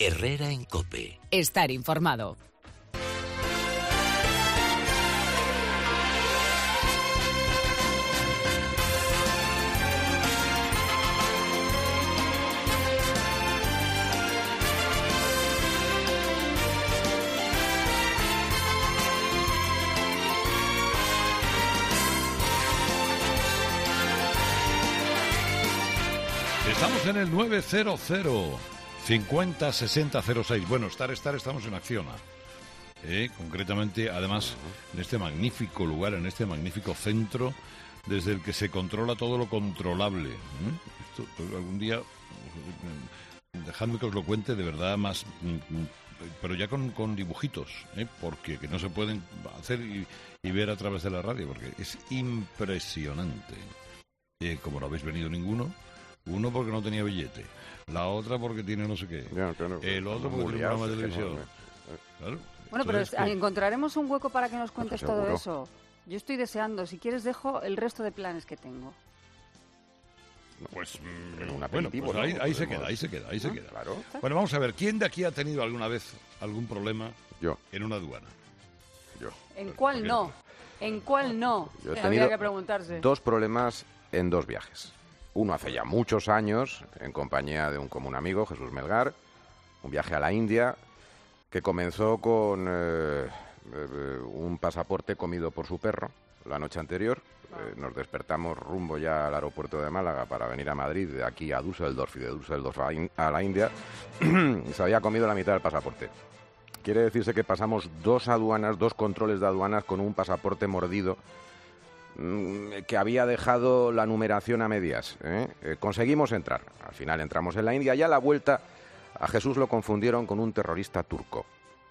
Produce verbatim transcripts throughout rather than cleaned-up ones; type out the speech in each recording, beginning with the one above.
Herrera en COPE. Estar informado. Estamos en el nueve cero cero cincuenta sesenta cero seis. Bueno, estar, estar, estamos en Acciona. Eh, concretamente, además, en este magnífico lugar, en este magnífico centro, desde el que se controla todo lo controlable. ¿Mm? Esto, pues, algún día, dejadme que os lo cuente de verdad más, pero ya con, con dibujitos, ¿eh? Porque que no se pueden hacer y, y ver a través de la radio, porque es impresionante. Eh, como no habéis venido ninguno, uno porque no tenía billete, la otra porque tiene no sé qué, ya, claro, el otro porque tiene un programa de televisión. Claro. Bueno, pero Es que... encontraremos un hueco para que nos cuentes Pues todo seguro. eso. Yo estoy deseando. Si quieres, dejo el resto de planes que tengo. Pues, Pero un bueno, aperitivo, pues ahí, ¿no? ahí se Podemos- queda, ahí se queda, ahí se ¿Ah? queda. Claro, Bueno, vamos a ver, ¿quién de aquí ha tenido alguna vez algún problema yo, en una aduana? yo. ¿En cuál ¿por qué? no? ¿En cuál no? Yo he Habría tenido que preguntarse. dos problemas en dos viajes. Uno hace ya muchos años, en compañía de un común amigo, Jesús Melgar, un viaje a la India, que comenzó con eh, eh, un pasaporte comido por su perro la noche anterior. Eh, nos despertamos rumbo ya al aeropuerto de Málaga para venir a Madrid, de aquí a Düsseldorf y de Düsseldorf a, In- a la India, y se había comido la mitad del pasaporte. Quiere decirse que pasamos dos aduanas, dos controles de aduanas con un pasaporte mordido mm, que había dejado la numeración a medias. ¿eh? Eh, conseguimos entrar. Al final entramos en la India y a la vuelta a Jesús lo confundieron con un terrorista turco.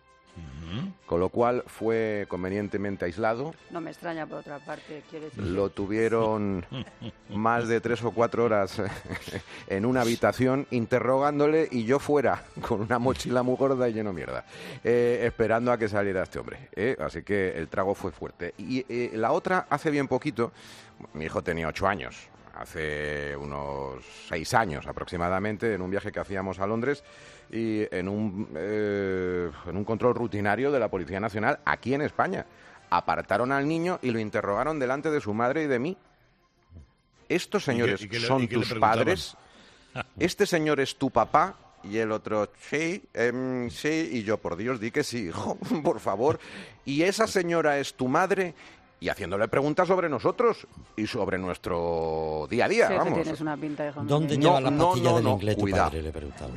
Con lo cual fue convenientemente aislado. No me extraña, por otra parte, quiero decir. Lo tuvieron más de tres o cuatro horas en una habitación interrogándole y yo fuera con una mochila muy gorda y lleno de mierda, eh, esperando a que saliera este hombre. ¿eh? Así que el trago fue fuerte. Y eh, la otra, hace bien poquito, mi hijo tenía ocho años, hace unos seis años aproximadamente, en un viaje que hacíamos a Londres y en un, eh, en un control rutinario de la Policía Nacional aquí en España. Apartaron al niño y lo interrogaron delante de su madre y de mí. Estos señores ¿Y qué- y qué le- son y qué le tus preguntaban? padres. Este señor es tu papá. Y el otro, sí, em, sí. Y yo, por Dios, di que sí, hijo, por favor. Y esa señora es tu madre. Y haciéndole preguntas sobre nosotros y sobre nuestro día a día, Sí, que vamos. tienes una pinta de ¿Dónde No, lleva la no, pastilla no, del no, inglés tu cuidado. padre? Le preguntaba.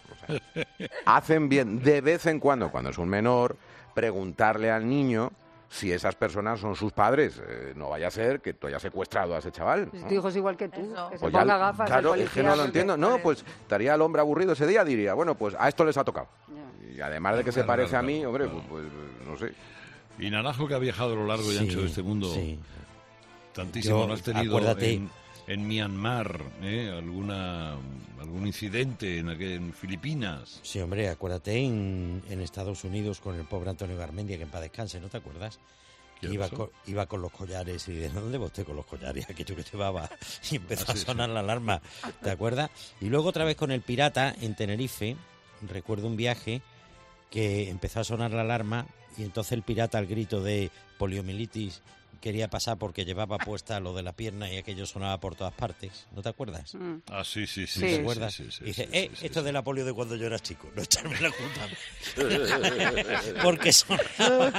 Hacen bien, de vez en cuando, cuando es un menor, preguntarle al niño si esas personas son sus padres. Eh, no vaya a ser que tú hayas secuestrado a ese chaval. Si ¿no? tu hijo es igual que tú, Eso. que se Pues ya- ponga gafas. claro, el es que policía, no lo porque- entiendo. No, pues estaría el hombre aburrido ese día, diría, bueno, pues a esto les ha tocado. Ya. Y además de que se Claro, parece claro, a mí, claro, hombre, claro. pues, pues, no sé. Y Naranjo, que ha viajado a lo largo y ancho de este mundo Sí. tantísimo, Yo, ¿no has tenido acuérdate- en, en Myanmar eh, alguna algún incidente en, aquel- en Filipinas? Sí, hombre, acuérdate en, en Estados Unidos con el pobre Antonio Garmendia, que en paz descanse, ¿no te acuerdas? ¿Qué Que iba pasó? con, iba con los collares y de ¿dónde va usted con los collares? Aquello que llevaba y empezó Ah, sí, a sonar sí. la alarma, ¿te acuerdas? Y luego otra vez con el pirata en Tenerife, recuerdo un viaje que empezó a sonar la alarma y entonces el pirata al grito de poliomielitis quería pasar porque llevaba puesta lo de la pierna y aquello sonaba por todas partes, ¿no te acuerdas? Mm. Ah, sí, sí, sí. Sí. sí, ¿Te acuerdas? sí, sí, sí, y dice, sí, eh, sí, esto sí. de la polio de cuando yo era chico, no echarme la culpa a mí. Porque sonaba,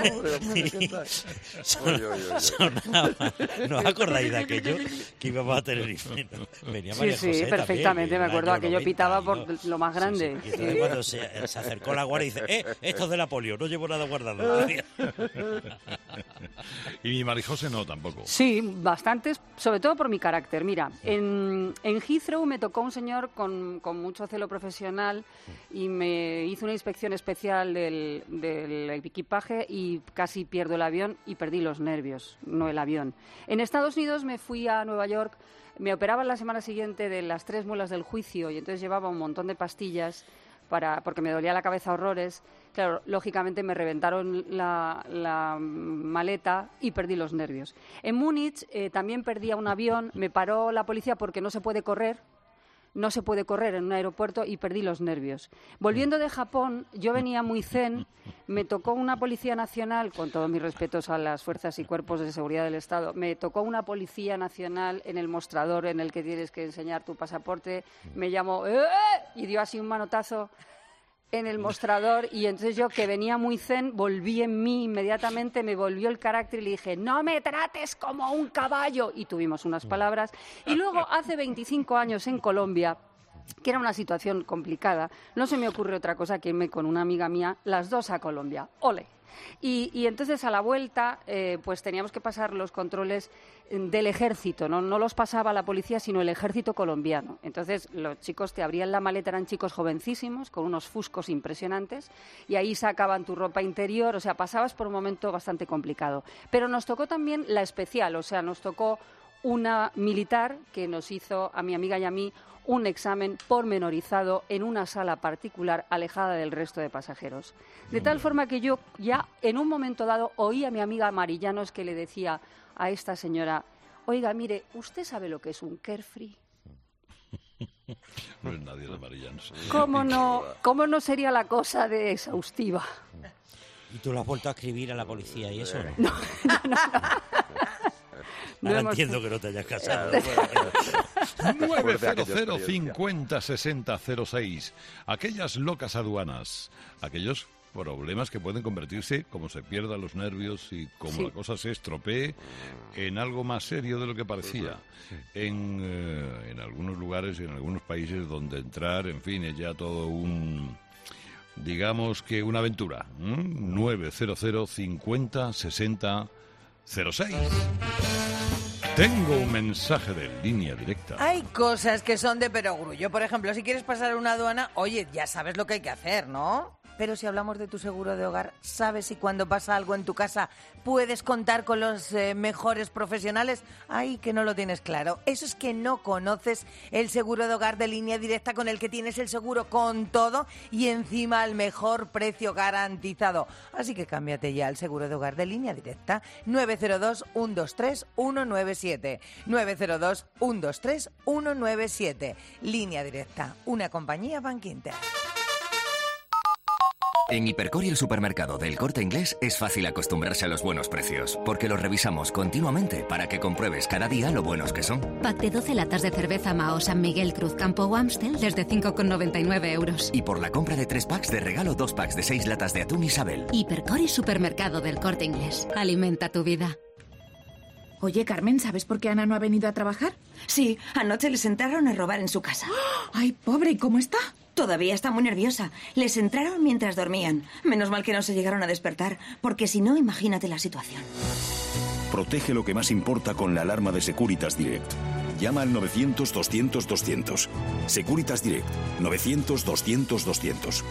sonaba, sonaba. ¿No os acordáis de aquello que íbamos a Tenerife? ¿no? Venía Sí, María sí, José perfectamente, también, me en el acuerdo, año aquello noventa, pitaba y por no- lo más Sí, grande. sí. Y entonces Sí. cuando se, se acercó la guardia dice, eh, esto es de la polio, no llevo nada guardado. Y mi Marijose no, tampoco. Sí, bastantes, sobre todo por mi carácter. Mira, en, en Heathrow me tocó un señor con, con mucho celo profesional y me hizo una inspección especial del, del equipaje y casi pierdo el avión y perdí los nervios, no el avión. En Estados Unidos me fui a Nueva York, me operaban la semana siguiente de las tres muelas del juicio y entonces llevaba un montón de pastillas para, porque me dolía la cabeza horrores. Claro, lógicamente me reventaron la, la maleta y perdí los nervios. En Múnich eh, también perdí a un avión, me paró la policía porque no se puede correr. no se puede correr en un aeropuerto y perdí los nervios. Volviendo de Japón, yo venía muy zen, me tocó una Policía Nacional, con todos mis respetos a las fuerzas y cuerpos de seguridad del Estado, me tocó una Policía Nacional en el mostrador en el que tienes que enseñar tu pasaporte, me llamó ¡eh! Y dio así un manotazo en el mostrador y entonces yo, que venía muy zen, volví en mí inmediatamente, me volvió el carácter y le dije, no me trates como un caballo, y tuvimos unas palabras. Y luego, hace veinticinco años en Colombia, que era una situación complicada, no se me ocurre otra cosa que irme con una amiga mía, las dos a Colombia. ¡Ole! Y, y entonces a la vuelta eh, pues teníamos que pasar los controles del ejército, ¿no? No los pasaba la policía, sino el ejército colombiano. Entonces los chicos te abrían la maleta, eran chicos jovencísimos, con unos fuscos impresionantes, y ahí sacaban tu ropa interior, o sea, pasabas por un momento bastante complicado. Pero nos tocó también la especial, o sea, nos tocó una militar que nos hizo, a mi amiga y a mí, un examen pormenorizado en una sala particular alejada del resto de pasajeros. De tal forma que yo ya en un momento dado oí a mi amiga Marillanos que le decía a esta señora, oiga, mire, ¿usted sabe lo que es un carefree? No es nadie de Marillanos. ¿Cómo no, cómo no sería la cosa de exhaustiva? ¿Y tú lo has vuelto a escribir a la policía y eso? No, no, no. No Ahora hemos... entiendo que no te hayas casado. nueve cero cero cincuenta sesenta cero seis. Aquellas locas aduanas, aquellos problemas que pueden convertirse, como se pierdan los nervios y como sí. la cosa se estropee, en algo más serio de lo que parecía. En, eh, en algunos lugares y en algunos países donde entrar, en fin, es ya todo un... digamos que una aventura. ¿Mm? nueve cero cero cincuenta sesenta cero seis. Tengo un mensaje de línea directa. Hay cosas que son de perogrullo. Por ejemplo, si quieres pasar una aduana, oye, ya sabes lo que hay que hacer, ¿no? Pero si hablamos de tu seguro de hogar, ¿sabes si cuando pasa algo en tu casa puedes contar con los eh, mejores profesionales? Ay, que no lo tienes claro. Eso es que no conoces el seguro de hogar de Línea Directa, con el que tienes el seguro con todo y encima al mejor precio garantizado. Así que cámbiate ya al seguro de hogar de Línea Directa. nueve cero dos, uno dos tres, uno nueve siete. nueve cero dos, uno dos tres, uno nueve siete. Línea Directa, una compañía Bankinter. En Hipercor y el supermercado del Corte Inglés es fácil acostumbrarse a los buenos precios, porque los revisamos continuamente para que compruebes cada día lo buenos que son. Pack de doce latas de cerveza Mao San Miguel Cruz Campo o Amstel desde cinco con noventa y nueve euros. Y por la compra de tres packs de regalo dos packs de seis latas de atún Isabel. Hipercor y supermercado del Corte Inglés. Alimenta tu vida. Oye, Carmen, ¿sabes por qué Ana no ha venido a trabajar? Sí, anoche les entraron a robar en su casa. ¡Ay, pobre! ¿Y cómo está? Todavía está muy nerviosa. Les entraron mientras dormían. Menos mal que no se llegaron a despertar, porque si no, imagínate la situación. Protege lo que más importa con la alarma de Securitas Direct. Llama al novecientos, doscientos, doscientos. Securitas Direct. novecientos, doscientos, doscientos.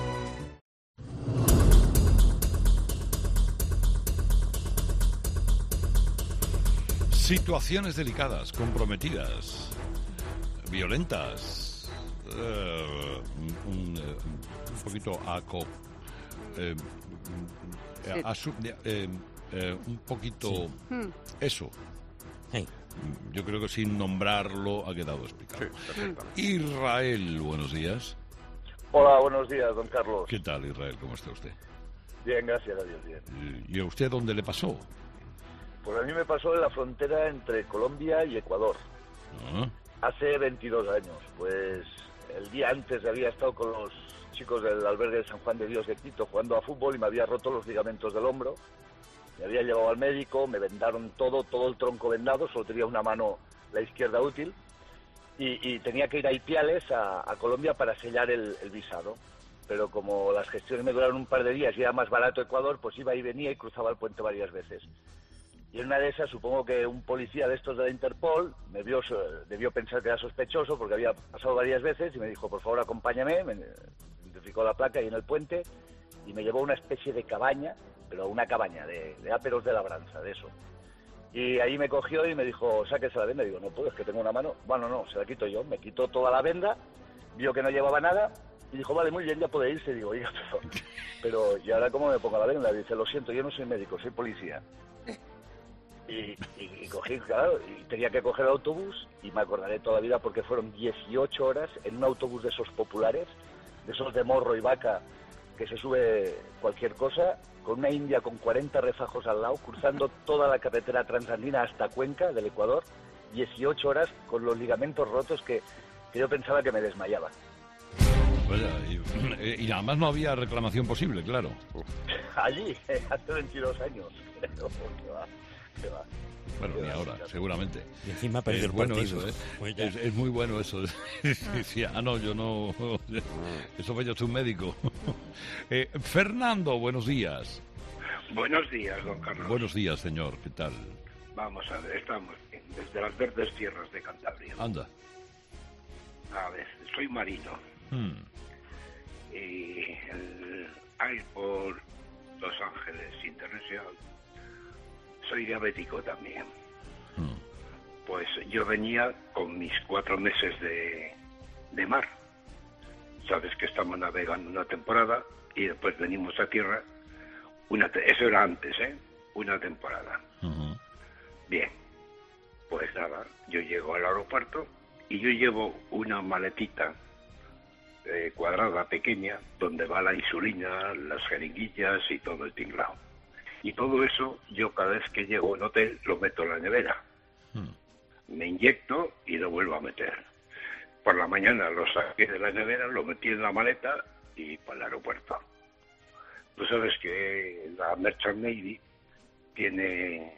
Situaciones delicadas, comprometidas, violentas. Uh, un, un poquito aco, eh, Sí. asu- eh, eh, un poquito Sí. Hmm. eso. Hey. Yo creo que sin nombrarlo ha quedado explicado. Sí, perfectamente. Israel, buenos días. Hola, buenos días, don Carlos. ¿Qué tal, Israel? ¿Cómo está usted? Bien, gracias a Dios, bien. ¿Y a usted dónde le pasó? Pues a mí me pasó en la frontera entre Colombia y Ecuador, Ah, hace veintidós años. Pues el día antes había estado con los chicos del albergue de San Juan de Dios de Quito jugando a fútbol y me había roto los ligamentos del hombro. Me había llevado al médico, me vendaron todo, todo el tronco vendado, solo tenía una mano, la izquierda, útil. Y, y tenía que ir a Ipiales, a, a Colombia, para sellar el, el visado. Pero como las gestiones me duraron un par de días y era más barato Ecuador, pues iba y venía y cruzaba el puente varias veces. Y en una de esas, supongo que un policía de estos de la Interpol me vio, debió pensar que era sospechoso porque había pasado varias veces y me dijo, por favor, acompáñame, me identificó la placa ahí en el puente y me llevó a una especie de cabaña, pero una cabaña de, de áperos de labranza, de eso. Y ahí me cogió y me dijo, sáquese la venda. Y digo, no puedo, es que tengo una mano. Bueno, no, se la quito yo. Me quitó toda la venda, vio que no llevaba nada y dijo, vale, muy bien, ya puede irse. Y digo, oiga, pero, pero ¿y ahora cómo me pongo la venda? Dice, lo siento, yo no soy médico, soy policía. Y, y, y cogí, claro, y tenía que coger el autobús, y me acordaré toda la vida porque fueron dieciocho horas en un autobús de esos populares, de esos de morro y vaca, que se sube cualquier cosa, con una india con cuarenta refajos al lado, cruzando toda la carretera transandina hasta Cuenca del Ecuador, dieciocho horas con los ligamentos rotos que, que yo pensaba que me desmayaba. Vaya, y, y además no había reclamación posible, claro. Allí, hace veintidós años. ¿Qué va? ¿Qué va? Bueno, ni ahora, seguramente. Y encima perdió el bueno partido. eso, ¿eh? Pues es, es muy bueno eso. Decía, ah, no, yo no... Eso fue yo, soy un médico. eh, Fernando, buenos días. Buenos días, don Carlos. Buenos días, señor. ¿Qué tal? Vamos a ver, estamos bien, desde las verdes tierras de Cantabria. Anda. A ver, soy marino. Hmm. Y el, hay por Los Ángeles Internacional. Soy diabético también. Hmm. Pues yo venía con mis cuatro meses de, de mar. Sabes que estamos navegando una temporada y después venimos a tierra. Una te- eso era antes, ¿eh? Una temporada. Uh-huh. Bien, pues nada, yo llego al aeropuerto y yo llevo una maletita eh, cuadrada pequeña donde va la insulina, las jeringuillas y todo el tinglao. Y todo eso, yo cada vez que llego a un hotel lo meto en la nevera. Hmm. Me inyecto y lo vuelvo a meter. Por la mañana lo saqué de la nevera, lo metí en la maleta y para el aeropuerto. Tú sabes que la Merchant Navy tiene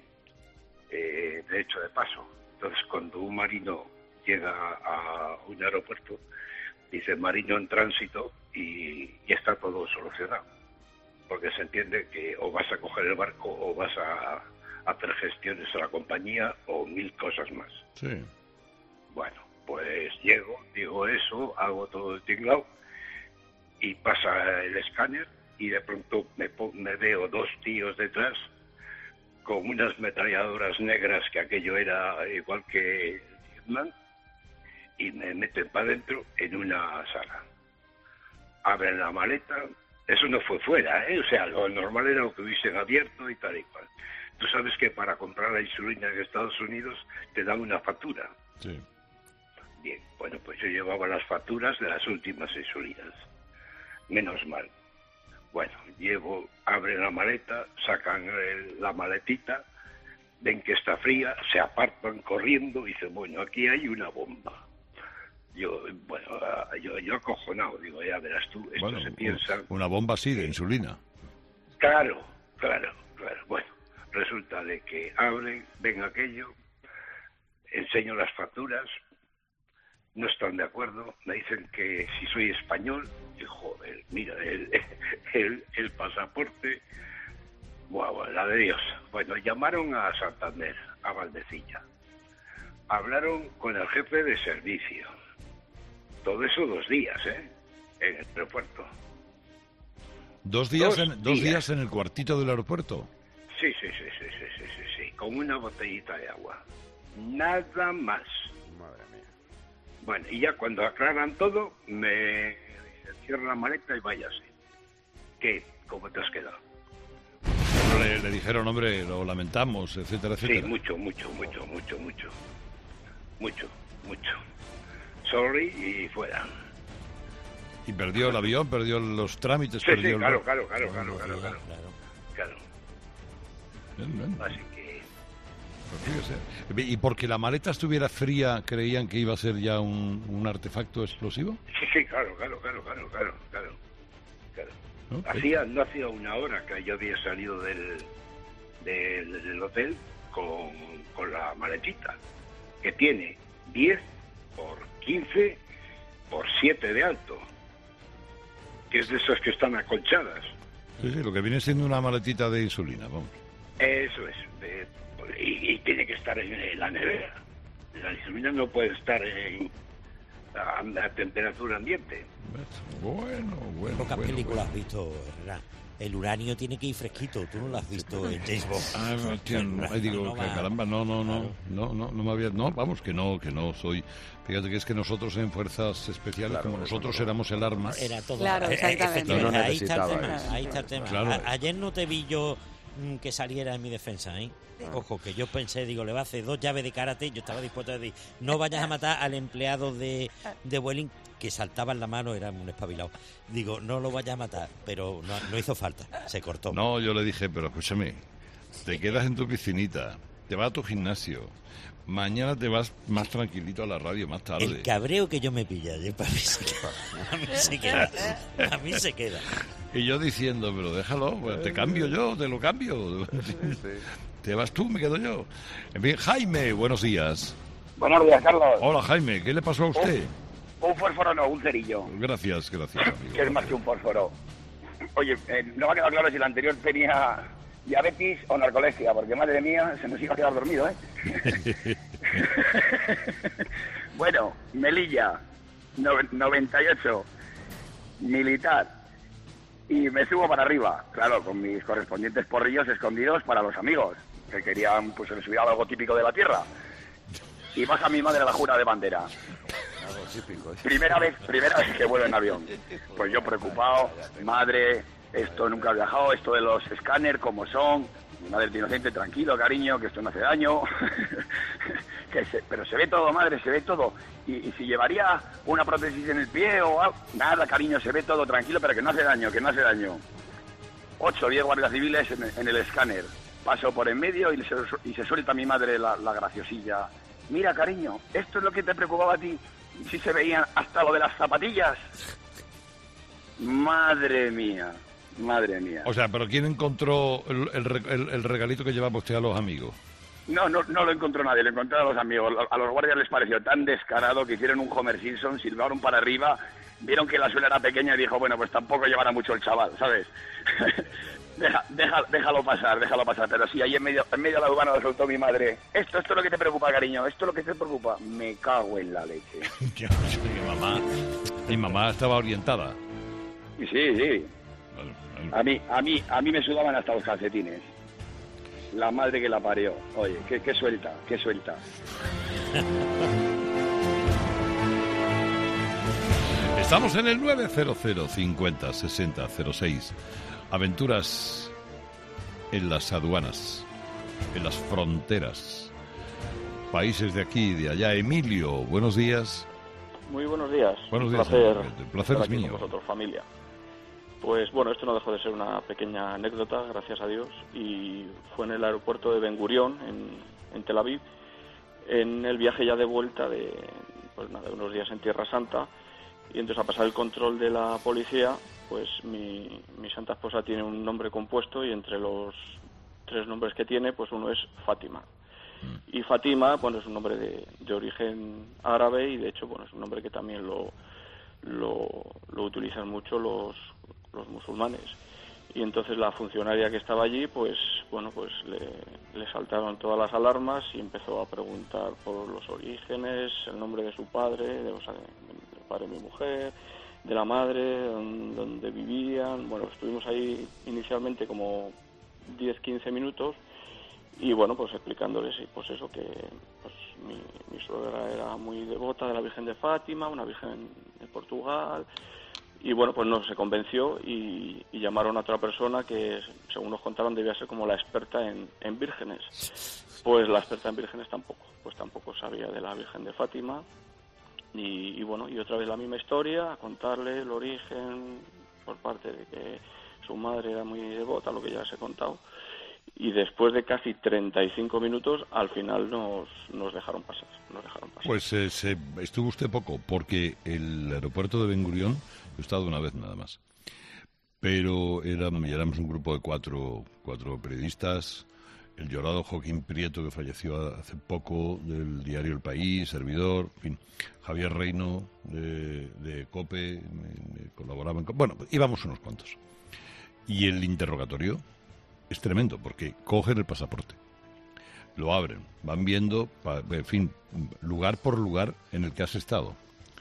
eh, derecho de paso. Entonces, cuando un marino llega a un aeropuerto, dice marino en tránsito y ya está todo solucionado. Porque se entiende que o vas a coger el barco o vas a hacer gestiones a la compañía o mil cosas más. Sí. Bueno, pues llego, digo eso, hago todo el tinglao y pasa el escáner y de pronto me, po- me veo dos tíos detrás con unas metralladoras negras, que aquello era igual que Vietnam, y me meten para adentro en una sala. Abren la maleta. Eso no fue fuera, ¿eh? O sea, lo normal era lo que hubiesen abierto y tal y cual. Tú sabes que para comprar la insulina en Estados Unidos te dan una factura. Sí. Bien, bueno, pues yo llevaba las facturas de las últimas insulinas. Menos mal. Bueno, llevo, abren la maleta, sacan el- la maletita, ven que está fría, se apartan corriendo y dicen, bueno, aquí hay una bomba. Yo, bueno, ah, yo, yo acojonado, digo, ya verás tú, esto Bueno, se piensa... una bomba así de insulina. Claro, claro, claro. Bueno, resulta de que abren, ven aquello, enseño las facturas, no están de acuerdo, me dicen que si soy español, y joder, mira, el, el, el pasaporte, guau, la de Dios. Bueno, llamaron a Santander, a Valdecilla, hablaron con el jefe de servicio, todo eso dos días, ¿eh?, en el aeropuerto. ¿Dos días, Dos en, dos días. días en el cuartito del aeropuerto? Sí, sí, sí, sí, sí, sí, sí, sí, con una botellita de agua. Nada más. Madre mía. Bueno, y ya cuando aclaran todo, me cierran la maleta y váyase. ¿Qué? ¿Cómo te has quedado? Bueno, le, le dijeron, hombre, lo lamentamos, etcétera, Sí, etcétera. mucho, mucho, mucho, mucho, mucho. Mucho, mucho. Sorry y fuera. Y perdió el avión, perdió los trámites, Sí, perdió sí, el... claro, claro, claro, claro, claro, claro. Claro. Bien, bien. Así que... Pues fíjese. ¿Y porque la maleta estuviera fría, creían que iba a ser ya un, un artefacto explosivo? Sí, sí, claro, claro, claro, claro, claro, claro. claro. Ok. Hacía, no hacía una hora que yo había salido del, del, del hotel con, con la maletita, que tiene diez por quince por siete de alto, que es de esas que están acolchadas. Sí, sí, lo que viene siendo una maletita de insulina, vamos. Eso es. de- y, y tiene que estar en, en la nevera. La insulina no puede estar en, a, a temperatura ambiente. Bueno, bueno, Pocas bueno, películas has visto, Herrera. El uranio tiene que ir fresquito, tú no lo has visto en James Bond. Ah, no, tío, no, ahí digo, No va. caramba, no, no, no, no, no, no me había, no, vamos, que no, que no soy, fíjate que es que nosotros en Fuerzas Especiales, Claro, como eso nosotros no. éramos el arma, Era todo. Claro, Eh, eh, exactamente. efectivamente, No, no ahí está el necesitaba tema. eso. Ahí está el tema. Claro. A- ayer no te vi yo mm, que saliera en mi defensa, ¿eh? Ojo, que yo pensé, digo, le va a hacer dos llaves de karate, yo estaba dispuesto a decir, no vayas a matar al empleado de, de Vueling, que saltaba en la mano, era un espabilado. Digo, no lo vayas a matar, pero no, no hizo falta, se cortó. No, yo le dije, pero escúchame, te quedas en tu piscinita, te vas a tu gimnasio, mañana te vas más tranquilito a la radio, más tarde. El cabreo que yo me pilla, yo, para mí se queda. A mí se queda. A mí se queda. Y yo diciendo, pero déjalo, pues te cambio yo, te lo cambio. Sí, sí. Te vas tú, me quedo yo. En fin, Jaime, buenos días. Buenos días, Carlos. Hola, Jaime, ¿qué le pasó a usted? Un, un fósforo no, un cerillo. Gracias, gracias, amigo. Que es más que un fósforo. Oye, eh, no me ha quedado claro si el anterior tenía diabetes o narcolepsia, porque madre mía, se nos iba a quedar dormido, ¿eh? Bueno, Melilla, no, noventa y ocho, militar. Y me subo para arriba, claro, con mis correspondientes porrillos escondidos para los amigos, que querían, pues, les hubiera algo típico de la tierra. Y baja mi madre a la jura de bandera. Algo típico. Primera vez, primera vez que vuelo en avión. Pues yo preocupado, madre, esto nunca he viajado, esto de los escáner, como son. Mi madre inocente, tranquilo, cariño, que esto no hace daño. que se, pero se ve todo, madre, se ve todo. Y, y si llevaría una prótesis en el pie o algo, nada, cariño, se ve todo, tranquilo, pero que no hace daño, que no hace daño. Ocho o diez guardias civiles en, en el escáner. Paso por en medio y se, y se suelta mi madre la, la graciosilla. Mira, cariño, esto es lo que te preocupaba a ti. Si se veían hasta lo de las zapatillas. Madre mía, madre mía. O sea, ¿pero quién encontró el, el, el regalito que llevaba usted a los amigos? No, no, no lo encontró nadie, lo encontró a los amigos. A los guardias les pareció tan descarado que hicieron un Homer Simpson, silbaron para arriba, vieron que la suela era pequeña y dijo, bueno, pues tampoco llevará mucho el chaval, ¿sabes? Deja, deja, déjalo pasar, déjalo pasar. Pero sí, ahí en medio, en medio de la aduana lo soltó mi madre. Esto, esto es lo que te preocupa, cariño, esto es lo que te preocupa. Me cago en la leche. mi mamá, mi mamá estaba orientada. Sí, sí. A mí, a mí, a mí me sudaban hasta los calcetines. La madre que la parió. Oye, qué, qué suelta, qué suelta. Estamos en el nueve cero cero cincuenta sesenta cero seis. Aventuras en las aduanas, en las fronteras, países de aquí y de allá. Emilio, buenos días. Muy buenos días. Buenos Un días. placer, El placer es estar aquí mío. con vosotros, familia. Pues bueno, esto no dejó de ser una pequeña anécdota, gracias a Dios, y fue en el aeropuerto de Ben Gurión, en, en Tel Aviv, en el viaje ya de vuelta de, pues nada, de unos días en Tierra Santa, y entonces a pasar el control de la policía, pues mi, mi santa esposa tiene un nombre compuesto y entre los tres nombres que tiene, pues uno es Fátima. Y Fátima, bueno, es un nombre de, de origen árabe y de hecho, bueno, es un nombre que también lo, lo, lo utilizan mucho los, los musulmanes. Y entonces la funcionaria que estaba allí, pues, bueno, pues le, le saltaron todas las alarmas y empezó a preguntar por los orígenes, el nombre de su padre, de, o sea, del padre de mi mujer, de la madre, donde vivían. Bueno, estuvimos ahí inicialmente como diez quince minutos y bueno, pues explicándoles pues eso, que pues mi, mi suegra era muy devota de la Virgen de Fátima, una virgen de Portugal, y bueno, pues no se convenció y, y llamaron a otra persona que, según nos contaron, debía ser como la experta en, en vírgenes. Pues la experta en vírgenes tampoco, pues tampoco sabía de la Virgen de Fátima. Y, y bueno, y otra vez la misma historia, a contarle el origen por parte de que su madre era muy devota, lo que ya les he contado. Y después de casi treinta y cinco minutos, al final nos, nos dejaron pasar, nos dejaron pasar. Pues eh, se, estuvo usted poco, porque el aeropuerto de Ben Gurión, he estado una vez nada más, pero éramos, éramos un grupo de cuatro, cuatro periodistas, el llorado Joaquín Prieto, que falleció hace poco, del diario El País, servidor, en fin, Javier Reino, de, de COPE, me, me colaboraban, con, bueno, íbamos unos cuantos. Y el interrogatorio es tremendo, porque cogen el pasaporte, lo abren, van viendo, en fin, lugar por lugar en el que has estado.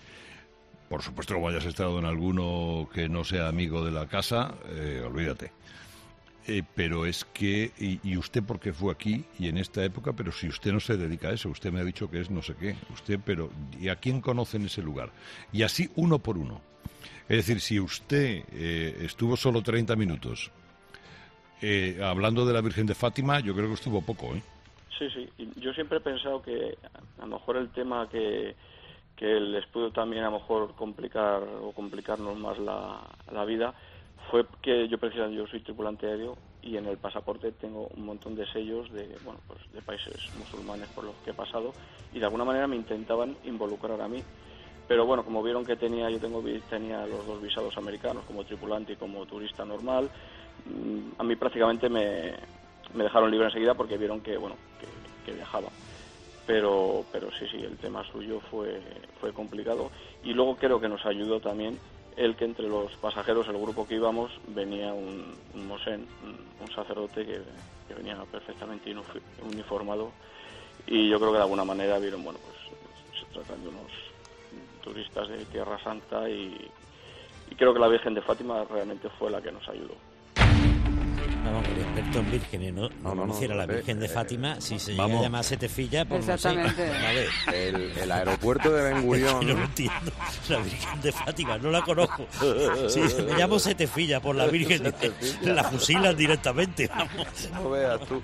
Por supuesto, como hayas estado en alguno que no sea amigo de la casa, eh, olvídate. Eh, pero es que, y, y usted porque fue aquí y en esta época, pero si usted no se dedica a eso, usted me ha dicho que es no sé qué, usted, pero ¿y a quién conoce en ese lugar? Y así uno por uno. Es decir, si usted eh, estuvo solo treinta minutos eh, hablando de la Virgen de Fátima, yo creo que estuvo poco, ¿eh? Sí, sí. Y yo siempre he pensado que a lo mejor el tema que, que les pudo también a lo mejor complicar o complicarnos más la, la vida fue que yo precisamente yo soy tripulante aéreo y en el pasaporte tengo un montón de sellos de bueno pues de países musulmanes por los que he pasado y de alguna manera me intentaban involucrar a mí. Pero bueno, como vieron que tenía yo tengo tenía los dos visados americanos como tripulante y como turista normal, a mí prácticamente me, me dejaron libre enseguida porque vieron que bueno que, que viajaba. Pero pero sí sí el tema suyo fue fue complicado y luego creo que nos ayudó también el que entre los pasajeros, el grupo que íbamos, venía un, un mosén, un, un sacerdote que, que venía perfectamente uniformado y yo creo que de alguna manera vieron, bueno, pues se tratan de unos turistas de Tierra Santa y, y creo que la Virgen de Fátima realmente fue la que nos ayudó. Vamos, el experto en vírgenes, ¿no? No, no, no conociera no, la Virgen eh, de Fátima, si se llega a llamar Setefilla, pues exactamente. No sé. Vale. El, el aeropuerto de Ben Gurión. No lo entiendo. La Virgen de Fátima, no la conozco. Sí, me llamo Setefilla por la Virgen. De, la fusilan directamente. Vamos. No veas tú.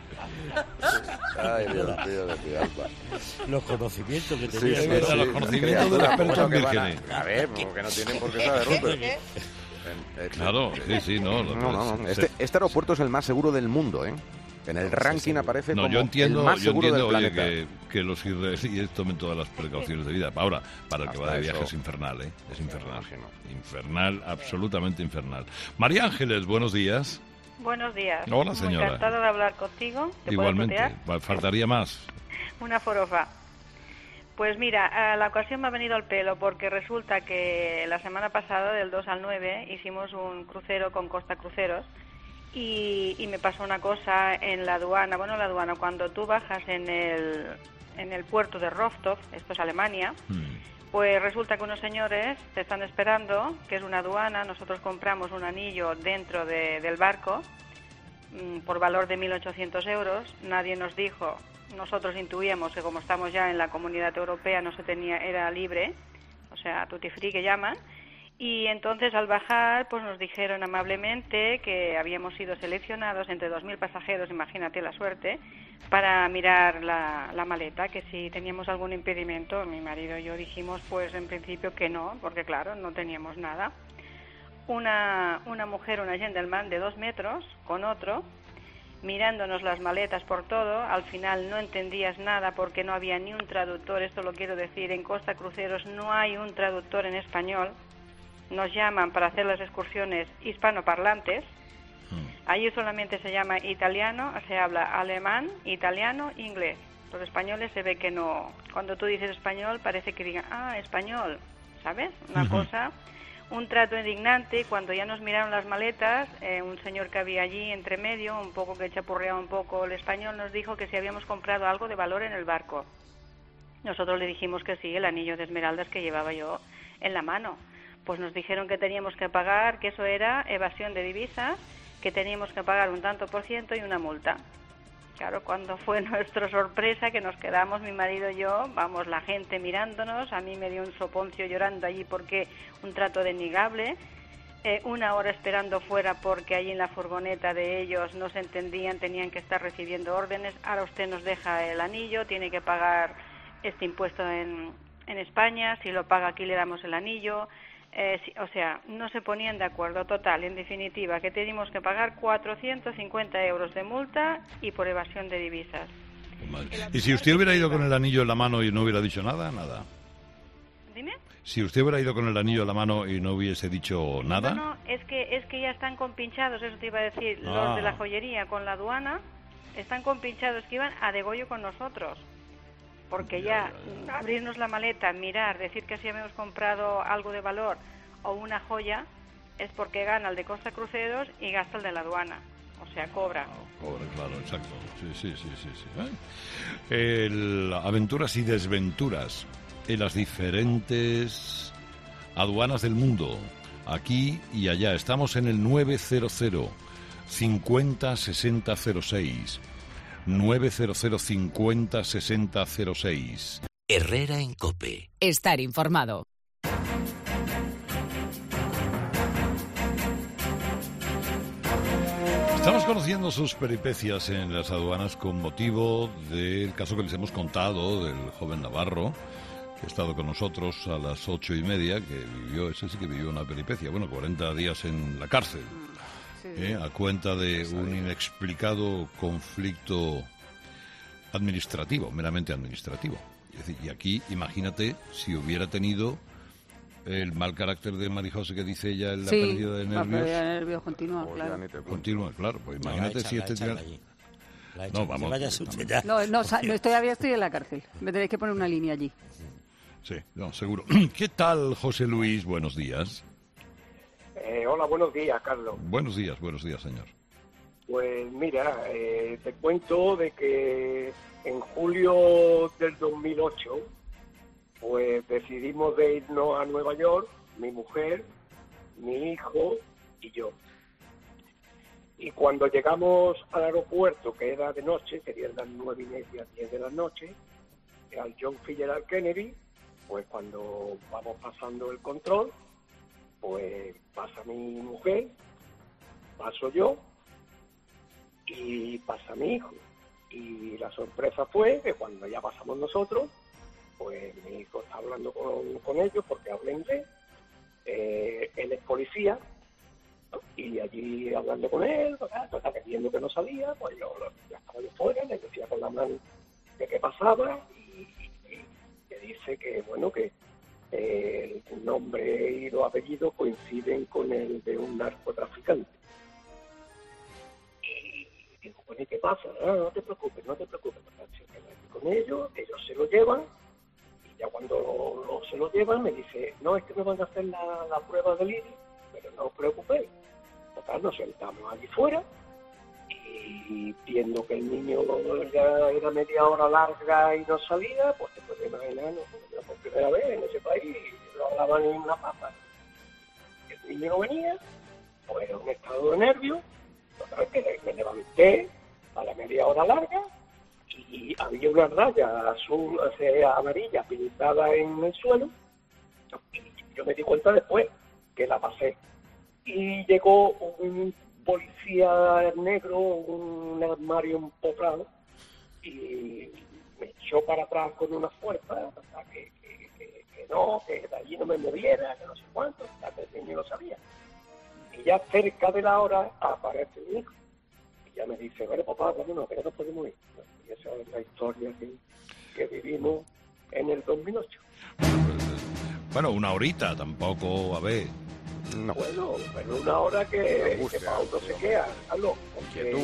Ay, Dios mío, de mi alma. Los conocimientos que tenía. Sí, sí, sí, los conocimientos del experto en vírgenes. A, a ver, porque no tienen por qué saber, Rupert. Claro, sí, sí, no. no, no, no. Este, este aeropuerto es el más seguro del mundo, ¿eh? En el ranking aparece no, como yo entiendo, el más yo seguro entiendo, del oye, planeta. que, que los israelíes tomen todas las precauciones de vida. Ahora, para el que Hasta va de viaje eso. es infernal, ¿eh? Es infernal. Infernal, absolutamente infernal. María Ángeles, buenos días. Buenos días. Hola, señora. Muy encantado de hablar contigo. ¿Te Igualmente. puedo tutear? Faltaría más. Una forofa. Pues mira, a la ocasión me ha venido al pelo porque resulta que la semana pasada, del dos al nueve, hicimos un crucero con Costa Cruceros y, y me pasó una cosa en la aduana. Bueno, la aduana, cuando tú bajas en el, en el puerto de Rostov, esto es Alemania, mm. pues resulta que unos señores te están esperando, que es una aduana. Nosotros compramos un anillo dentro de, del barco mmm, por valor de mil ochocientos euros. Nadie nos dijo... Nosotros intuíamos que como estamos ya en la Comunidad Europea no se tenía, era libre, o sea, tutti free que llaman, y entonces al bajar pues nos dijeron amablemente que habíamos sido seleccionados entre dos mil pasajeros, imagínate la suerte, para mirar la, la maleta, que si teníamos algún impedimento. Mi marido y yo dijimos pues en principio que no, porque claro, no teníamos nada. Una, una mujer, una gentleman de dos metros con otro, mirándonos las maletas por todo. Al final no entendías nada porque no había ni un traductor. Esto lo quiero decir, en Costa Cruceros no hay un traductor en español. Nos llaman para hacer las excursiones hispanoparlantes. Allí solamente se llama italiano, se habla alemán, italiano, inglés. Los españoles se ve que no. Cuando tú dices español parece que digan, ah, español, ¿sabes? Una uh-huh. cosa... Un trato indignante. Cuando ya nos miraron las maletas, eh, un señor que había allí entre medio, un poco que chapurreaba un poco el español, nos dijo que si habíamos comprado algo de valor en el barco. Nosotros le dijimos que sí, el anillo de esmeraldas que llevaba yo en la mano. Pues nos dijeron que teníamos que pagar, que eso era evasión de divisas, que teníamos que pagar un tanto por ciento y una multa. Claro, cuando fue nuestra sorpresa que nos quedamos, mi marido y yo, vamos, la gente mirándonos, a mí me dio un soponcio llorando allí porque un trato denigable, eh, una hora esperando fuera porque allí en la furgoneta de ellos no se entendían, tenían que estar recibiendo órdenes. Ahora usted nos deja el anillo, tiene que pagar este impuesto en, en España, si lo paga aquí le damos el anillo. Eh, sí, o sea, no se ponían de acuerdo. Total, en definitiva, que teníamos que pagar cuatrocientos cincuenta euros de multa y por evasión de divisas. ¿Y si usted hubiera ido con el anillo en la mano y no hubiera dicho nada? Nada. ¿Dime? Si usted hubiera ido con el anillo en la mano y no hubiese dicho nada... No, no, es que, es que ya están compinchados, eso te iba a decir. Ah. Los de la joyería con la aduana están compinchados, que iban a degollo con nosotros. Porque ya, ya, ya, abrirnos la maleta, mirar, decir que si habíamos comprado algo de valor o una joya, es porque gana el de Costa Cruceros y gasta el de la aduana. O sea, cobra. Cobra, claro, exacto. Sí, sí, sí, sí. sí. ¿Eh? El, aventuras y desventuras en las diferentes aduanas del mundo, aquí y allá. Estamos en el nueve cero cero cincuenta sesenta cero seis. nueve cero cero cincuenta sesenta cero seis. Herrera en COPE. Estar informado. Estamos conociendo sus peripecias en las aduanas con motivo del caso que les hemos contado del joven navarro que ha estado con nosotros a las ocho y media, que vivió, ese sí que vivió una peripecia, bueno, cuarenta días en la cárcel, sí. ¿eh? A cuenta de un inexplicado conflicto administrativo, meramente administrativo. Es decir, y aquí, imagínate, si hubiera tenido el mal carácter de Marijose que dice ella en la sí, pérdida de nervios. la pérdida de nervios continua, oh, claro. Continua, claro. Pues imagínate no, si este... Tira... No, vamos. Vaya usted ya. No, no, no, todavía estoy en la cárcel. Me tenéis que poner una línea allí. Sí, no, seguro. ¿Qué tal, José Luis? Buenos días. Eh, hola, buenos días, Carlos. Buenos días, buenos días, señor. Pues mira, eh, te cuento de que en julio del dos mil ocho... pues decidimos de irnos a Nueva York, mi mujer, mi hijo y yo. Y cuando llegamos al aeropuerto, que era de noche, serían las nueve y media, diez de la noche, al John Fitzgerald Kennedy, pues cuando vamos pasando el control, pues pasa mi mujer, paso yo y pasa mi hijo. Y la sorpresa fue que cuando ya pasamos nosotros, pues mi hijo está hablando con, con ellos porque habla inglés, eh, él es policía, y allí hablando con él, está viendo que no salía, pues yo ya estaba yo fuera, le decía con la mano de qué pasaba, y, y, y que dice que, bueno, que eh, el nombre y los apellidos coinciden con el de un narcotraficante. Y digo, bueno, ¿y qué pasa? No, no te preocupes, no te preocupes, con ellos, ellos se lo llevan. Ya cuando lo, lo, se lo llevan, me dice, no, es que me van a hacer la, la prueba del iris, pero no os preocupéis. Total, nos sentamos allí fuera y viendo que el niño ya era media hora larga y no salía, pues te puedes imaginar, no, por primera vez en ese país no hablaban ni una papa. El niño no venía, pues era un estado de nervios. Total, que me levanté a la media hora larga, y había una raya azul, o sea, amarilla pintada en el suelo, y yo me di cuenta después que la pasé. Y llegó un policía negro, un armario empotrado, y me echó para atrás con una fuerza, hasta que, que, que, que no, que de allí no me moviera, que no sé cuánto, hasta que el niño lo sabía. Y ya cerca de la hora aparece mi hijo, y ya me dice, bueno, papá, vámonos, que no nos podemos ir. Y esa es la historia que, que vivimos en el dos mil ocho. Bueno, una horita tampoco, a ver. No. Bueno, pero una hora que, que para uno se queda, Carlos, porque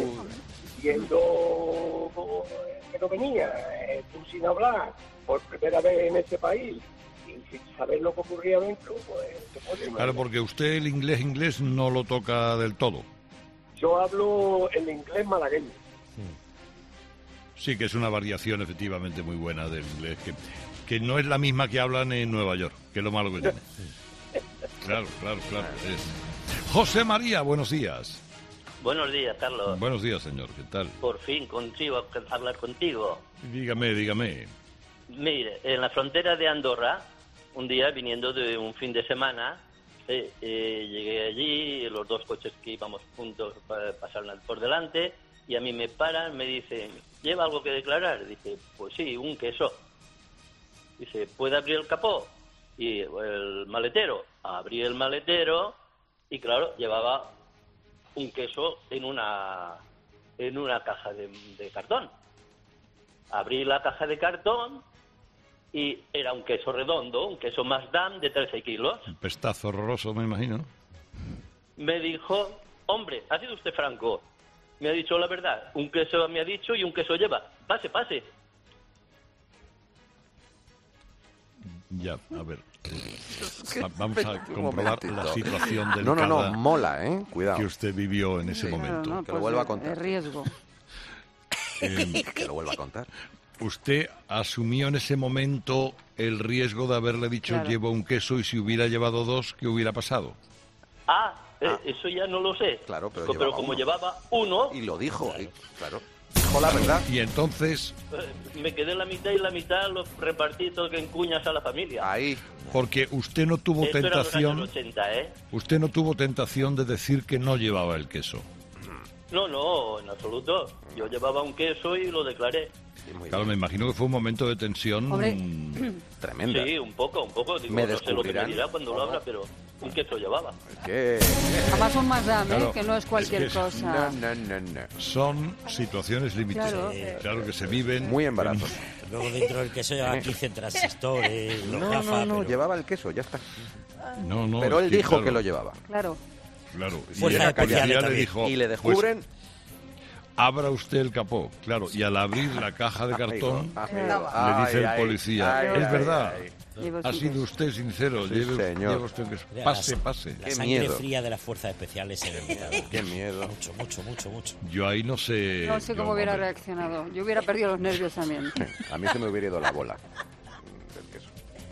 viendo que no venía, eh, tú sin hablar, por primera vez en ese país, y sin saber lo que ocurría dentro, pues te puedes imaginar. Claro, porque usted el inglés inglés no lo toca del todo. Yo hablo el inglés malagueño. Sí, que es una variación efectivamente muy buena del inglés, que, que no es la misma que hablan en Nueva York, que es lo malo que tiene. Claro, claro, claro. Es. José María, buenos días. Buenos días, Carlos. Buenos días, señor, ¿qué tal? Por fin consigo hablar contigo. Dígame, dígame. Mire, en la frontera de Andorra, un día viniendo de un fin de semana, eh, eh, llegué allí, los dos coches que íbamos juntos pasaron por delante, y a mí me paran, me dicen, ¿lleva algo que declarar? Dice, pues sí, un queso. Dice, ¿puede abrir el capó? Y el maletero. Abrí el maletero y, claro, llevaba un queso en una en una caja de, de cartón. Abrí la caja de cartón y era un queso redondo, un queso Maasdam de trece kilos. Un pestazo horroroso, me imagino. Me dijo, hombre, ha sido usted franco. Me ha dicho la verdad. Un queso me ha dicho y un queso lleva. Pase, pase. Ya, a ver. Vamos a comprobar la situación delicada. No, no, no, mola, ¿eh? Cuidado. Que usted vivió en ese sí, momento. No, no, que pues lo vuelva a contar. Es riesgo. Eh, que lo vuelva a contar. ¿Usted asumió en ese momento el riesgo de haberle dicho Claro. llevo un queso y si hubiera llevado dos, ¿qué hubiera pasado? Ah, eh, Ah. eso ya no lo sé. Claro, pero, pero llevaba como uno. llevaba uno, Y lo dijo, y- claro. Dijo la verdad. Y entonces, eh, me quedé la mitad y la mitad lo repartí todo en cuñas a la familia. Ahí. porque usted no tuvo Esto era en los tentación, años ochenta, ¿eh? usted no tuvo tentación de decir que no llevaba el queso. No, no, en absoluto. Yo llevaba un queso y lo declaré. Claro, me imagino que fue un momento de tensión Hombre. tremenda. Sí, un poco, un poco. Digo, Me no sé lo que me descubrirán. dirá cuando lo abra, pero un queso llevaba. ¿Qué? Además un Mazdam, ¿eh? Claro, Que no es cualquier es que es- cosa. No, no, no. Son situaciones límites. Claro. Claro que se viven. Muy embarazos. Luego dentro del queso llevaba quince transistores, los No, gafas, no, no, pero- llevaba el queso, ya está. No, no, Pero es él que, dijo claro, que lo llevaba. Claro. Claro. Y Fuerza la de policía policía le también. dijo... Y le pues, descubren... abra usted el capó. Claro, y al abrir la caja de cartón, amigo, le ay, dice el ay, policía, ay, es ay, verdad, ay. Llevo ha su sido queso. usted sincero, Sí, lleve, señor. lleve usted que... Mira, Pase, la- pase. La Qué sangre miedo. fría de las fuerzas especiales se me notaba. Qué miedo. Mucho, mucho, mucho, mucho. Yo ahí no sé... No sé yo, cómo hubiera hombre, reaccionado. Yo hubiera perdido los nervios también. A mí se me hubiera ido la bola del queso.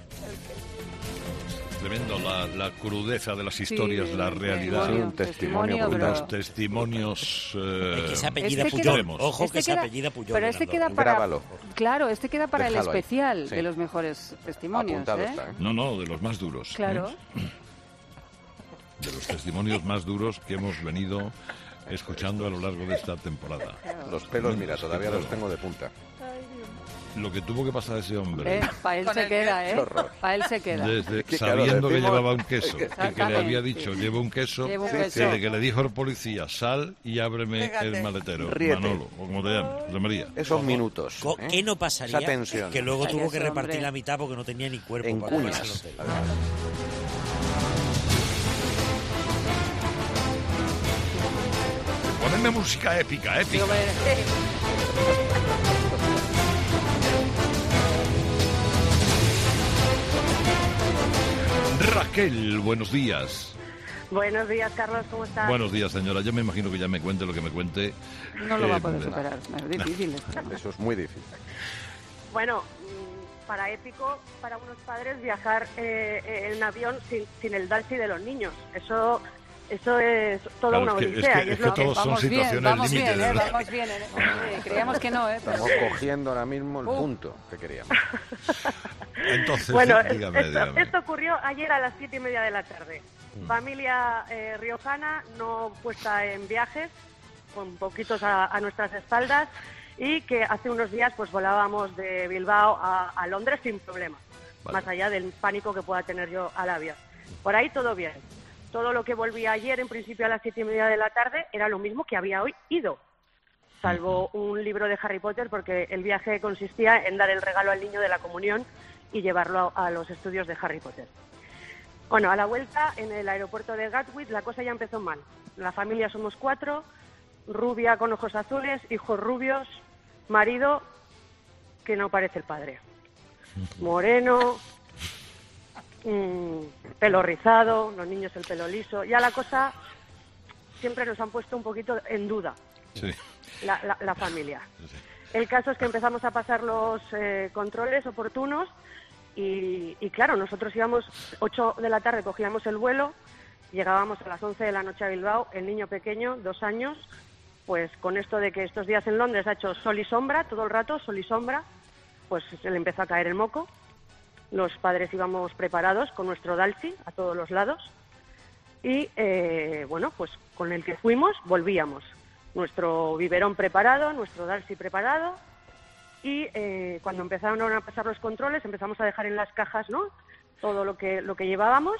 Tremendo, la, la crudeza de las historias, Sí, la sí, realidad. Sí, un testimonio testimonio, brutal. Los testimonios... eh, Es que se apellida Este Puyol. queda- Ojo este que se queda- apellida Puyol. Pero este en queda Andorra. para... Grábalo. Claro, este queda para Déjalo el ahí. especial Sí. de los mejores testimonios, Apuntado ¿eh? está, ¿eh? No, no, de los más duros. Claro. ¿eh? De los testimonios más duros que hemos venido escuchando a lo largo de esta temporada. Los pelos, mira, todavía los tengo de punta. Lo que tuvo que pasar a ese hombre, Para él Con se el queda, Qué ¿eh? horror. Para él se queda. desde, que, claro, sabiendo que decimos- llevaba un queso, y que le había Exactamente. dicho, lleva un queso, Lleva un que, queso. le- que le dijo el policía, sal y ábreme Fíjate. el maletero, Ríete. Manolo, o como te llames, José María. Esos minutos. Co- ¿eh? ¿Qué no pasaría? Esa tensión. Que luego Ay, tuvo que ese repartir hombre. la mitad porque no tenía ni cuerpo En para comerse el cuñas. hotel. Ponedme música épica, épica. Digo, eh, Raquel, buenos días. Buenos días, Carlos, ¿cómo estás? Buenos días, señora. Yo me imagino que ya me cuente lo que me cuente. no lo va a Eh, poder superar. Es difícil esto. Eso es muy difícil. Bueno, mm, para épico, para unos padres viajar eh, en avión sin, sin el Dalsi de los niños. Eso eso es toda Claro, una es que- es odisea. que- y es lo que todos son Vamos bien, situaciones vamos límites, bien, de ¿eh? verdad. Vamos bien. ¿eh? Hombre, creíamos que no, ¿eh? Pero- Estamos cogiendo ahora mismo el Uh. punto que queríamos. Entonces, Bueno, dígame, esto, dígame. esto ocurrió ayer a las siete y media de la tarde. Familia eh, riojana, no puesta en viajes, con poquitos a, a nuestras espaldas, y que hace unos días pues volábamos de Bilbao a, a Londres sin problema, Vale. más allá del pánico que pueda tener yo al avión. Por ahí todo bien. Todo lo que volvía ayer, en principio a las siete y media de la tarde, era lo mismo que había hoy ido, salvo un libro de Harry Potter, porque el viaje consistía en dar el regalo al niño de la comunión y llevarlo a, a los estudios de Harry Potter. Bueno, a la vuelta, en el aeropuerto de Gatwick, la cosa ya empezó mal. La familia somos cuatro, rubia con ojos azules, hijos rubios, marido que no parece el padre. Moreno, mm, pelo rizado, los niños el pelo liso. Ya la cosa siempre nos han puesto un poquito en duda, Sí. la, la- la familia. El caso es que empezamos a pasar los eh, controles oportunos y, y claro, nosotros íbamos ocho de la tarde, cogíamos el vuelo, llegábamos a las once de la noche a Bilbao, el niño pequeño, dos años, pues con esto de que estos días en Londres ha hecho sol y sombra, todo el rato, sol y sombra, pues se le empezó a caer el moco. Los padres íbamos preparados con nuestro Dalsi a todos los lados y, eh, bueno, pues con el que fuimos volvíamos. Nuestro biberón preparado, nuestro Dalsi preparado y eh, cuando empezaron a pasar los controles empezamos a dejar en las cajas, ¿no?, todo lo que, lo que llevábamos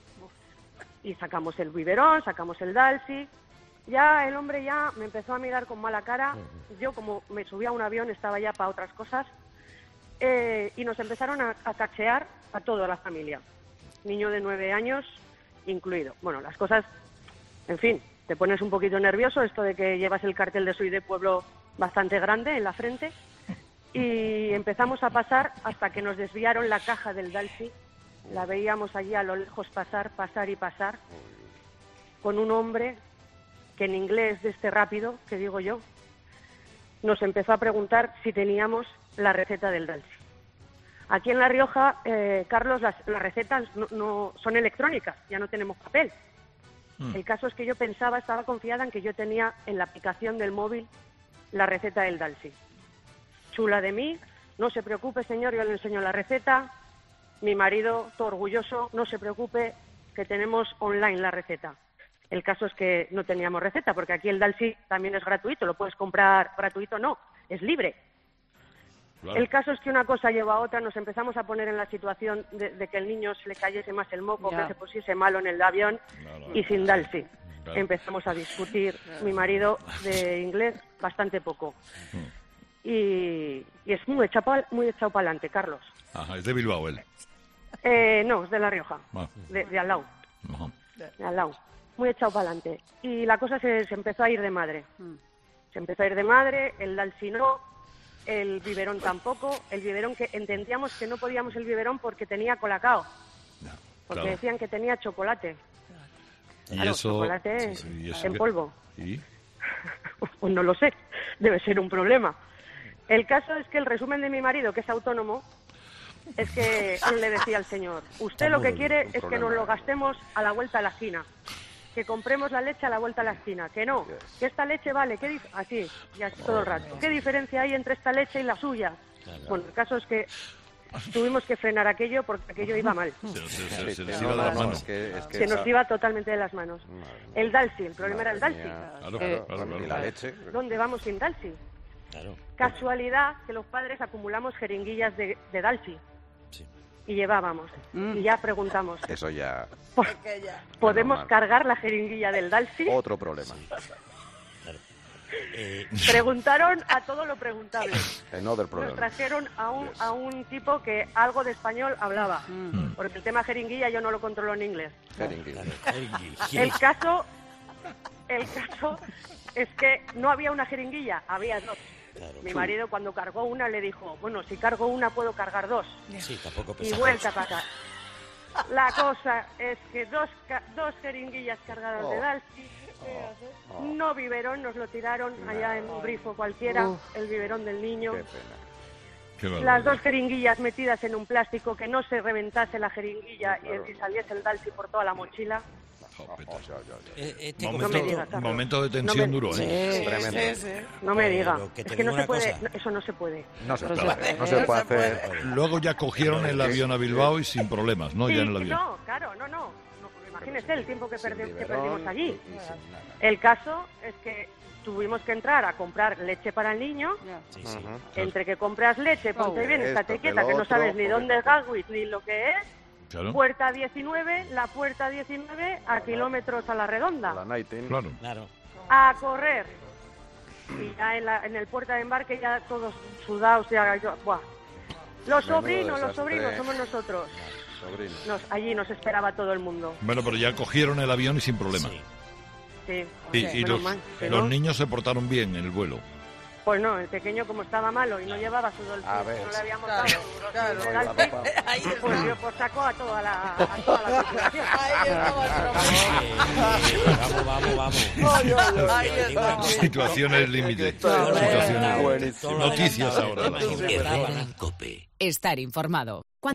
y sacamos el biberón, sacamos el Dalsi. Ya el hombre ya me empezó a mirar con mala cara. Yo, como me subí a un avión, estaba ya para otras cosas. Eh, y nos empezaron a, a cachear a toda la familia. Niño de nueve años incluido. Bueno, las cosas, en fin, te pones un poquito nervioso, esto de que llevas el cartel de Soy de Pueblo bastante grande en la frente. Y empezamos a pasar hasta que nos desviaron la caja del Dalsi. La veíamos allí a lo lejos pasar, pasar y pasar, con un hombre que en inglés de este rápido, que digo yo, nos empezó a preguntar si teníamos la receta del Dalsi. Aquí en La Rioja, eh, Carlos, las, las recetas no, no son electrónicas, ya no tenemos papel. Mm. El caso es que yo pensaba, estaba confiada en que yo tenía en la aplicación del móvil la receta del Dalsi. Chula de mí, no se preocupe, señor, yo le enseño la receta. Mi marido, todo orgulloso, no se preocupe, que tenemos online la receta. El caso es que no teníamos receta, porque aquí el Dalsy también es gratuito, lo puedes comprar gratuito, no, es libre. Claro. El caso es que una cosa lleva a otra, nos empezamos a poner en la situación de, de que el niño se le cayese más el moco, ya. que se pusiese malo en el avión, claro. y sin Dalsy. Claro. Empezamos a discutir, mi marido de inglés bastante poco. Hmm. Y, y es muy echado, muy echado para adelante, Carlos. Ajá, es de Bilbao él. Eh, no, es de La Rioja, ah. de, de al lado. Ajá. De al lado. Muy echado para adelante. Y la cosa se, se empezó a ir de madre. Hmm. Se empezó a ir de madre, el Dalsy no, el biberón tampoco. El biberón que entendíamos que no podíamos el biberón porque tenía colacao. Porque claro. decían que tenía chocolate. Y claro, eso, chocolate sí, sí, eso en que... polvo. ¿Y? Pues no lo sé, debe ser un problema. El caso es que el resumen de mi marido, que es autónomo, es que él le decía al señor, usted lo que quiere es que nos lo gastemos a la vuelta de la esquina, que compremos la leche a la vuelta de la esquina, que no, que esta leche vale, ¿qué dif-? así, y así todo el rato. ¿Qué diferencia hay entre esta leche y la suya? Bueno, el caso es que tuvimos que frenar aquello porque aquello iba mal. Se, se, se, se les iba de las manos. Es que, es que se esa... nos iba totalmente de las manos. El Dalsy, el problema era el Dalsy. Claro, eh, claro, claro, ¿Y la leche? ¿Dónde vamos sin Dalsy? Claro. Casualidad que los padres acumulamos jeringuillas de, de Dalsy. Sí. Y llevábamos. Mm. Y ya preguntamos. Eso ya... ¿Podemos normal. cargar la jeringuilla del Dalsy? Otro problema. Claro. Eh... Preguntaron a todo lo preguntable. Another problem. Nos trajeron a un, yes. a un tipo que algo de español hablaba. Mm. Porque el tema jeringuilla yo no lo controlo en inglés. Jeringuilla. El caso, el caso es que no había una jeringuilla, había dos. Claro. Mi marido cuando cargó una le dijo, bueno, si cargo una puedo cargar dos. Sí, tampoco y vuelta para acá. La cosa es que dos, dos jeringuillas cargadas oh. de Dalsy, oh. Oh. no biberón, nos lo tiraron no. allá en un grifo cualquiera, uh. el biberón del niño. Qué pena. Qué Las dos jeringuillas metidas en un plástico, que no se reventase la jeringuilla claro. y, y saliese el Dalsy por toda la mochila. Eh, este momento, no me diga, momento de tensión no me, duro, ¿eh? Sí, sí, sí. No me diga. Que es que no se puede, no, eso no se puede. No se, no puede, se, no se puede hacer. Luego ya cogieron el avión a Bilbao y sin problemas, ¿no? Sí, ya en el avión. No, claro, no, no. no imagínese el tiempo que, perdi que perdimos allí. El caso es que tuvimos que entrar a comprar leche para el niño. Sí, sí. Entre que compras leche, ponte bien, estate quieta, que no sabes ni dónde es Gatwick ni lo que es. Claro. Puerta diecinueve, la puerta diecinueve a kilómetros a la redonda. La nineteen. Claro. Claro. A correr. Y ya en, la, en el puerta de embarque ya todos sudados. Ya, yo, buah. Los sobrinos, los sobrinos somos nosotros. Sobrinos. Nos, allí nos esperaba todo el mundo. Bueno, pero ya cogieron el avión y sin problema. Sí. Sí. Y, y los, mal, los no. niños se portaron bien en el vuelo. Pues no, el pequeño como estaba malo y no llevaba su Dalsy, no le habíamos dado claro, su Dalsy, claro. pues yo pues sacó a toda la, a toda la tripulación. Vamos, vamos, vamos. Situaciones límite. Situaciones. Noticias ahora. Estar informado.